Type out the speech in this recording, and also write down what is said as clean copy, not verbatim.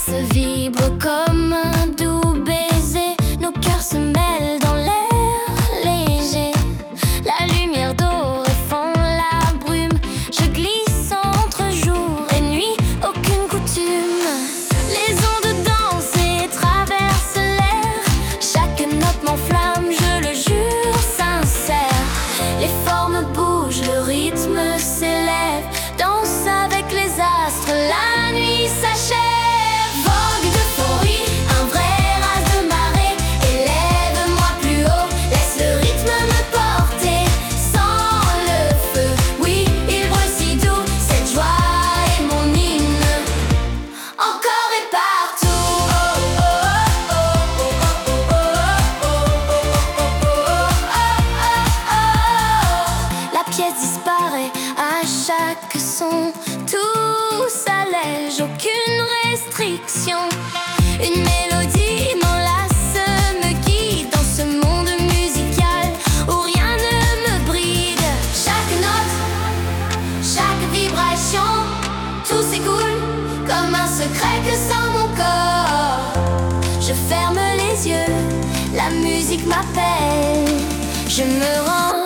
se vibre comme un doux baiser. Nos cœurs se mêlent dans l'air léger. La lumière dorée fend la brume. Je glisse entre jour et nuit, aucune coutume. Les ondes dansent et traversent l'air. Chaque note m'enflamme, je le jure, sincère. Les formes bougent, le rythme s'élève. Danse avec les astres, la nuit s'achève. Vogue d'euphorie, un vrai raz de marée. Élève-moi plus haut, laisse le rythme me porter. Sans le feu, oui, il brûle si doux. Cette joie est mon hymne, encore et partout. La pièce disparaît à chaque son. Tout s'allège, aucune restriction. Une mélodie m'enlace, me guide dans ce monde musical où rien ne me bride. Chaque note, chaque vibration, tout s'écoule comme un secret que sent mon corps. Je ferme les yeux, la musique m'appelle. Je me rends